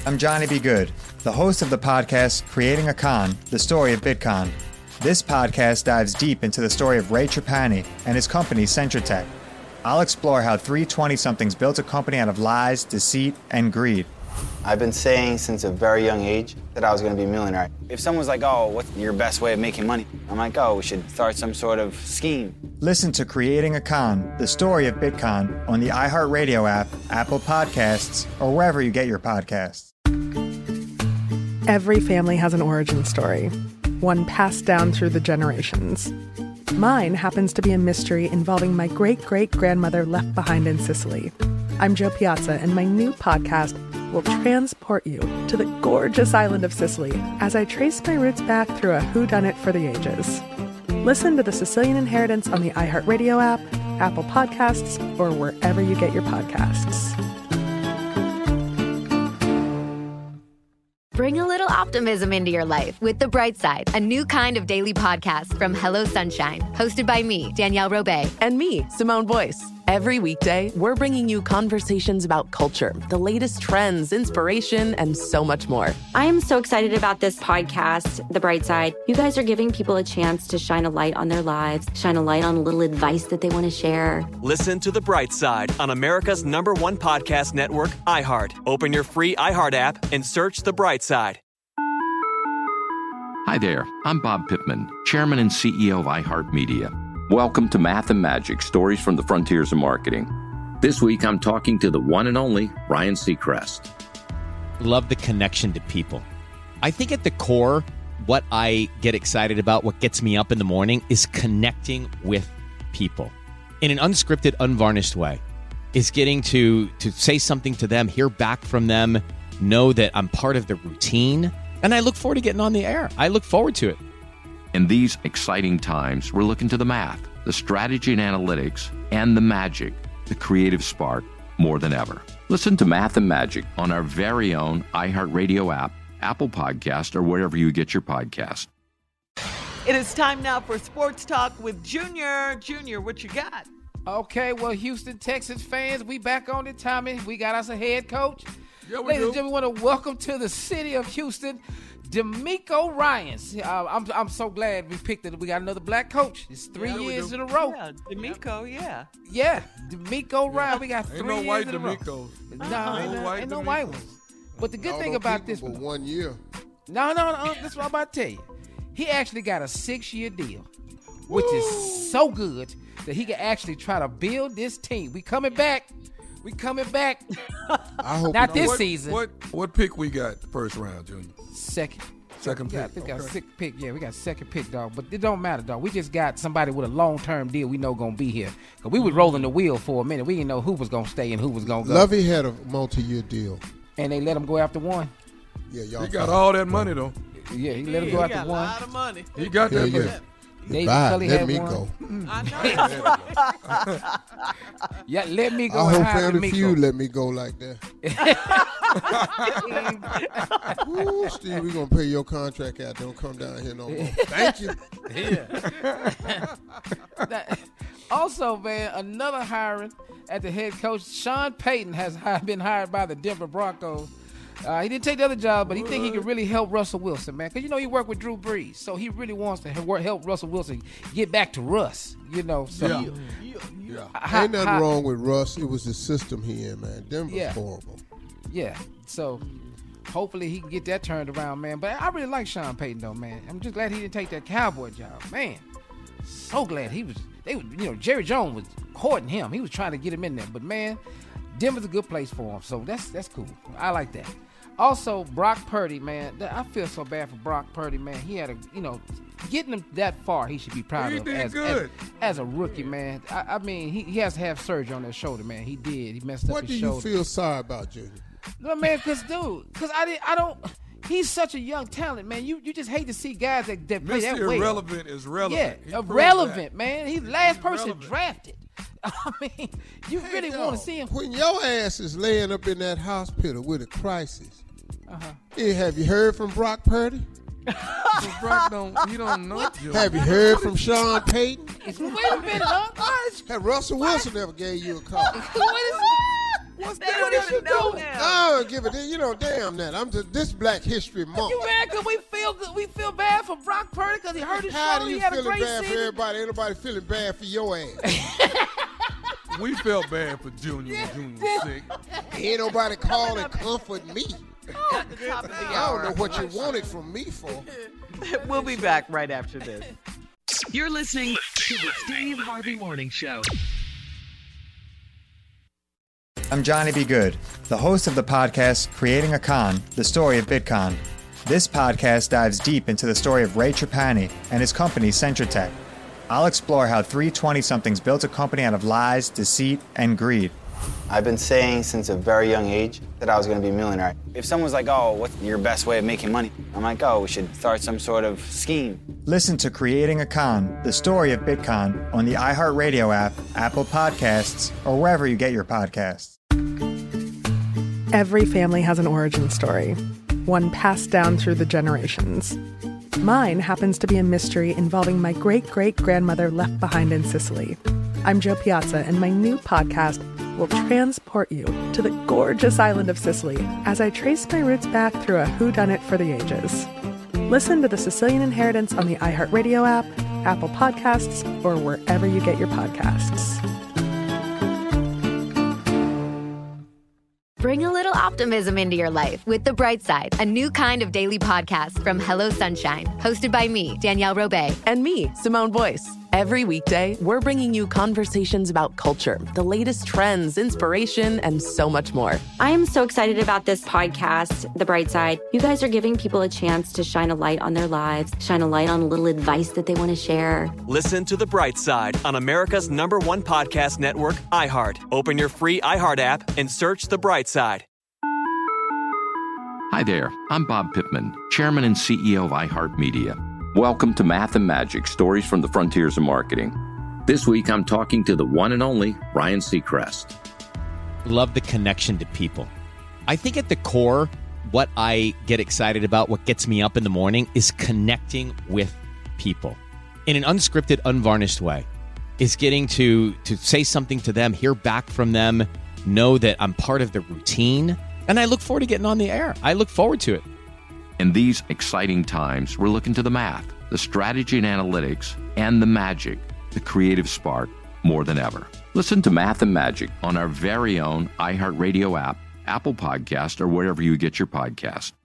I'm Johnny B. Good, the host of the podcast Creating a Con, the story of Bitcoin. This podcast dives deep into the story of Ray Trapani and his company Centratech. I'll explore how three 20-somethings built a company out of lies, deceit, and greed. I've been saying since a very young age that I was going to be a millionaire. If someone's like, oh, what's your best way of making money? I'm like, oh, we should start some sort of scheme. Listen to Creating a Con, the story of Bitcoin on the iHeartRadio app, Apple Podcasts, or wherever you get your podcasts. Every family has an origin story, one passed down through the generations. Mine happens to be a mystery involving my great-great-grandmother left behind in Sicily. I'm Jo Piazza, and my new podcast will transport you to the gorgeous island of Sicily as I trace my roots back through a whodunit for the ages. Listen to The Sicilian Inheritance on the iHeartRadio app, Apple Podcasts, or wherever you get your podcasts. Bring a little optimism into your life with The Bright Side, a new kind of daily podcast from Hello Sunshine, hosted by me, Danielle Robay. And me, Simone Boyce. Every weekday, we're bringing you conversations about culture, the latest trends, inspiration, and so much more. I am so excited about this podcast, The Bright Side. You guys are giving people a chance to shine a light on their lives, shine a light on a little advice that they want to share. Listen to The Bright Side on America's #1 podcast network, iHeart. Open your free iHeart app and search The Bright Side. Hi there, I'm Bob Pittman, Chairman and CEO of iHeartMedia. Welcome to Math and Magic, Stories from the Frontiers of Marketing. This week, I'm talking to the one and only Ryan Seacrest. Love the connection to people. I think at the core, what I get excited about, what gets me up in the morning, is connecting with people in an unscripted, unvarnished way. Is getting to say something to them, hear back from them, know that I'm part of the routine, and I look forward to getting on the air. I look forward to it. In these exciting times, we're looking to the math, the strategy and analytics, and the magic, the creative spark, more than ever. Listen to Math and Magic on our very own iHeartRadio app, Apple Podcast, or wherever you get your podcast. It is time now for Sports Talk with Junior. Junior, what you got? Okay, well, Houston, Texas fans, we back on it, Tommy. We got us a head coach. Yeah, we Ladies do. and gentlemen, we want to welcome to the city of Houston, DeMeco Ryans. I'm so glad we picked it. We got another black coach. It's 3 years in a row. Yeah, DeMeco, yeah. Yeah, DeMeco Ryan. We got 3 Ain't no years white in a row. DeMecos. No, ain't no white ones. But the good thing about this one, 1 year. No, that's what I'm about to tell you. He actually got a 6-year deal, which is so good that he can actually try to build this team. We coming back. I hope Not this season. What pick we got first round, Junior? Second pick. I think we got Okay. second pick. Yeah, we got second pick, dog. But it don't matter, dog. We just got somebody with a long-term deal we know going to be here. Because we was rolling the wheel for a minute. We didn't know who was going to stay and who was going to go. Lovey had a multi-year deal. And they let him go after one. Yeah, y'all. He got all that money, though. Yeah, he let him go after got one. a lot of money. He got that money. David Bye. Kelly Let had me one. go. I know. Yeah, let me go. I and hope hire Family DeMeco. Feud let me go like that. Ooh, Steve, we gonna pay your contract out. Don't come down here no more. Thank you. Also, man, another hiring at the head coach. Sean Payton has been hired by the Denver Broncos. He didn't take the other job, but he think he can really help Russell Wilson, man. Because, you know, he worked with Drew Brees. So he really wants to help Russell Wilson get back to Russ, you know. So Yeah. Ain't nothing wrong with Russ. It was the system he in, man. Denver's horrible. Yeah, so hopefully he can get that turned around, man. But I really like Sean Payton, though, man. I'm just glad he didn't take that Cowboy job, man. So glad Jerry Jones was courting him. He was trying to get him in there. But, man, Denver's a good place for him. So that's cool. I like that. Also, Brock Purdy, man. I feel so bad for Brock Purdy, man. He had getting him that far, he should be proud He of did good. as a rookie, man. I mean, he has to have surgery on that shoulder, man. He did. He messed up What his do you shoulder. feel sorry about, Junior? No, man, because I don't. He's such a young talent, man. You just hate to see guys that play Mr. that way. Irrelevant is relevant. Yeah, irrelevant, man. He's the last person drafted. I mean, you really want to see him. When your ass is laying up in that hospital with a crisis, have you heard from Brock Purdy? Brock you don't know. Have you heard from Sean Payton? Wait a minute, huh? Have Russell Wilson ever gave you a call? What is What's They that? don't even know him. I don't give a damn. You know, damn that. I'm just this Black History Month. You mad because we feel good? We feel bad for Brock Purdy because he hurt his How shoulder. do He you had a feeling great bad for season. everybody? Ain't nobody feeling bad for your ass. We felt bad for Junior when Junior was sick. Ain't nobody call and comfort me. At the top of the I hour. don't know what you wanted from me for. We'll be back right after this. You're listening to the Steve Harvey Morning Show. I'm Johnny B. Good, the host of the podcast Creating a Con, the story of Bitcoin. This podcast dives deep into the story of Ray Trapani and his company Centratech. I'll explore how three 20-somethings built a company out of lies, deceit, and greed. I've been saying since a very young age that I was going to be a millionaire. If someone's like, oh, what's your best way of making money? I'm like, oh, we should start some sort of scheme. Listen to Creating a Con, the story of Bitcoin on the iHeartRadio app, Apple Podcasts, or wherever you get your podcasts. Every family has an origin story, one passed down through the generations. Mine happens to be a mystery involving my great-great-grandmother left behind in Sicily. I'm Jo Piazza, and my new podcast will transport you to the gorgeous island of Sicily as I trace my roots back through a whodunit for the ages. Listen to The Sicilian Inheritance on the iHeartRadio app, Apple Podcasts, or wherever you get your podcasts. Bring a little optimism into your life with The Bright Side, a new kind of daily podcast from Hello Sunshine, hosted by me, Danielle Robay. And me, Simone Boyce. Every weekday, we're bringing you conversations about culture, the latest trends, inspiration, and so much more. I am so excited about this podcast, The Bright Side. You guys are giving people a chance to shine a light on their lives, shine a light on a little advice that they want to share. Listen to The Bright Side on America's #1 podcast network, iHeart. Open your free iHeart app and search The Bright Side. Hi there, I'm Bob Pittman, Chairman and CEO of iHeartMedia. Welcome to Math and Magic, Stories from the Frontiers of Marketing. This week, I'm talking to the one and only Ryan Seacrest. Love the connection to people. I think at the core, what I get excited about, what gets me up in the morning, is connecting with people in an unscripted, unvarnished way. Is getting to say something to them, hear back from them, know that I'm part of the routine, and I look forward to getting on the air. I look forward to it. In these exciting times, we're looking to the math, the strategy and analytics, and the magic, the creative spark, more than ever. Listen to Math and Magic on our very own iHeartRadio app, Apple Podcast, or wherever you get your podcast.